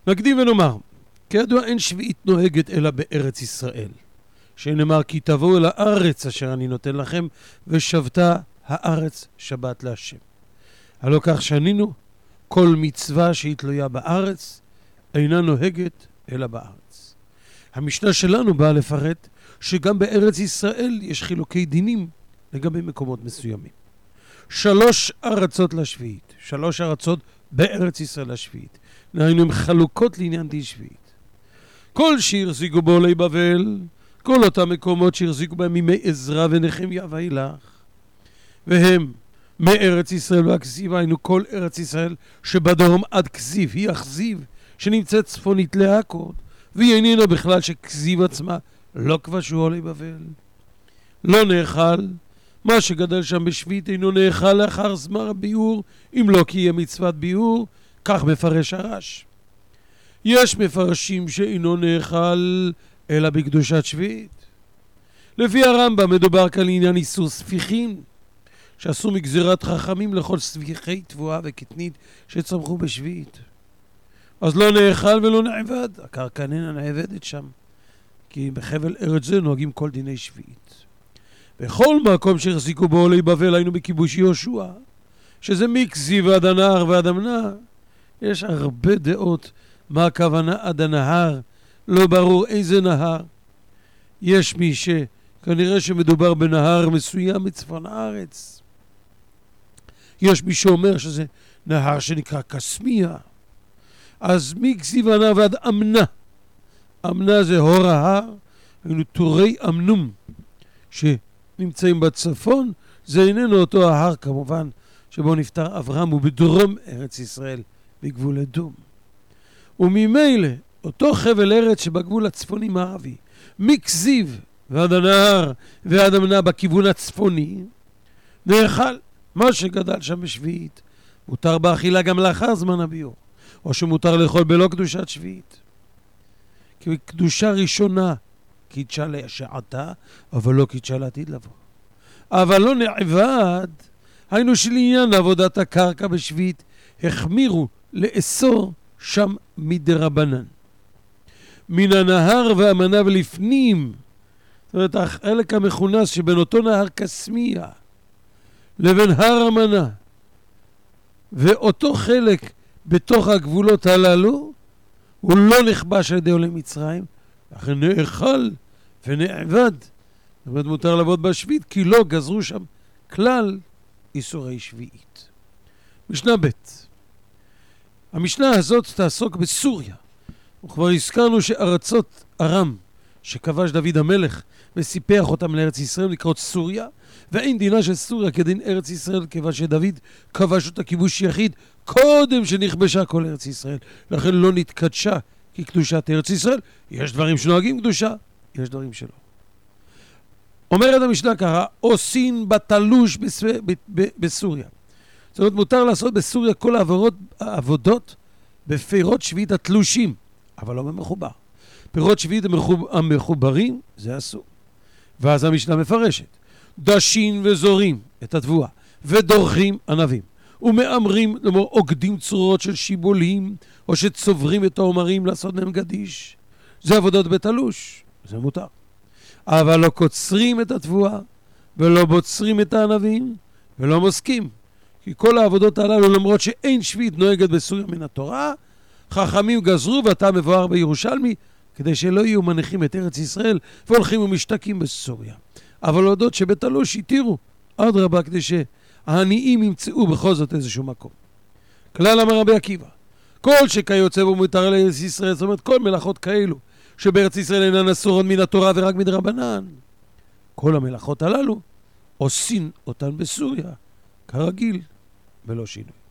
נקדים ונאמר, כידוע אין שביעית נוהגת אלא בארץ ישראל, שנאמר כי תבואו אל הארץ אשר אני נותן לכם, ושבתה הארץ שבת להשם. הלא כך שנינו, כל מצווה שהיא תלויה בארץ אינה נוהגת אלא בארץ. המשנה שלנו באה לפרט שגם בארץ ישראל יש חילוקי דינים לגבי מקומות מסוימים. 3 ארצות לשביעית, 3 ארצות בארץ ישראל לשביעית. נהיינו הם חלוקות לעניין דין שביעית. כל שהחזיקו בעולי בבל, כל אותם מקומות שהחזיקו בהם מימי עזרא ונחמיה ואילך, והם מארץ ישראל והכזיב, היינו כל ארץ ישראל שבדרום עד כזיב, היא הכזיב שנמצאת צפונית לעכו, והיא איננה בכלל שכזיב עצמה לא כבשו עולי בבל. לא נאכל, מה שגדל שם בשביעית אינו נאכל לאחר זמן הביאור, אם לא כי יהיה מצוות ביאור, כך מפרש הרש. יש מפרשים שאינו נאכל אלא בקדושת שביעית. לפי הרמב"ם מדובר כאן לעניין איסור ספיחין, שעשו מגזירת חכמים לכל ספיחי תבואה וקטנית שצמחו בשביעית. אז לא נאכל ולא נעבד, הקרקע איננה נעבדת שם, כי בחבל ארץ זה נוהגים כל דיני שביעית. בכל מקום שהחזיקו בעולי בבל היינו בכיבוש יהושע, שזה מכזיב עד הנהר ועד המנה. יש הרבה דעות מה הכוונה עד הנהר, לא ברור איזה נהר. יש מי שכנראה שמדובר בנהר מסוים מצפון הארץ. יש מי שאומר שזה נהר שנקרא קסמיה. אז מכזיב הנהר ועד אמנה. אמנה זה הור ההר, היינו תורי אמנום שנמצאים בצפון, זה איננו אותו ההר כמובן שבו נפטר אברהם, הוא בדרום ארץ ישראל בגבול אדום. וממילא אותו חבל ארץ שבגבול הצפוני מערבי, מכזיב ועד הנהר ועד אמנה בכיוון הצפוני, נאכל מה שגדל שם בשביעית. מותר באכילה גם לאחר זמן הביאור, או שמותר לאכול בלא קדושת שביעית. כי קדושה ראשונה קידשה לשעתה, אבל לא קידשה לעתיד לבוא. אבל לא נעבד, היינו שלעניין עבודת הקרקע בשביעית, החמירו לאסור שם מדרבנן. מן הנהר והמנה ולפנים, זאת אומרת, החלק המכונס שבין אותו נהר קסמיה לבין הר המנה, ואותו חלק בתוך הגבולות הללו, הוא לא נכבש על ידי עולי מצרים, לכן נאכל ונעבד. זאת אומרת, מותר לעבוד בשביעית, כי לא גזרו שם כלל איסורי שביעית. משנה ב'. המשנה הזאת תעסוק בסוריה. וכבר הזכרנו שארצות ארם שכבש דוד המלך וסיפח אותם לארץ ישראל נקראות סוריה, ואין דינה של סוריה כדין ארץ ישראל, כיוון שדוד כבש אותה כיבוש יחיד קודם שנכבשה כל ארץ ישראל, לכן לא נתקדשה כקדושת ארץ ישראל. יש דברים שנוהגים קדושה, יש דברים שלא. אומרת המשנה ככה, עושים בתלוש בסוריה. זאת אומרת, מותר לעשות בסוריה כל העבודות בפירות שביעית התלושים, אבל לא במחובר. פירות שביעית המחוברים, זה אסור. ואז המשנה מפרשת, דשים וזורים את התבואה, ודורכים ענבים, ומאמרים, לומר, עוקדים צורות של שיבולים, או שצוברים את העומרים לעשות מהם גדיש. זה עבודות בתלוש, זה מותר. אבל לא קוצרים את התבואה, ולא בוצרים את הענבים, ולא מוסקים. כי כל העבודות הללו, למרות שאין שביעית נוהגת בסוריה מן התורה, חכמים גזרו, ואתה מבואר בירושלמי, כדי שלא יהיו מניחים את ארץ ישראל, והולכים ומשתקים בסוריה. אבל להודות שבתלוש התירו, עד רבה, כדי שהעניים ימצאו בכל זאת איזשהו מקום. כלל אמר רבי עקיבא, כל שכיוצא בו מותר לארץ ישראל, זאת אומרת כל מלאכות כאלו, שבארץ ישראל אינן אסורות מן התורה ורק מדרבנן. כל המלאכות הללו עושים אותן בסוריה, כרגיל, ולא שינוי.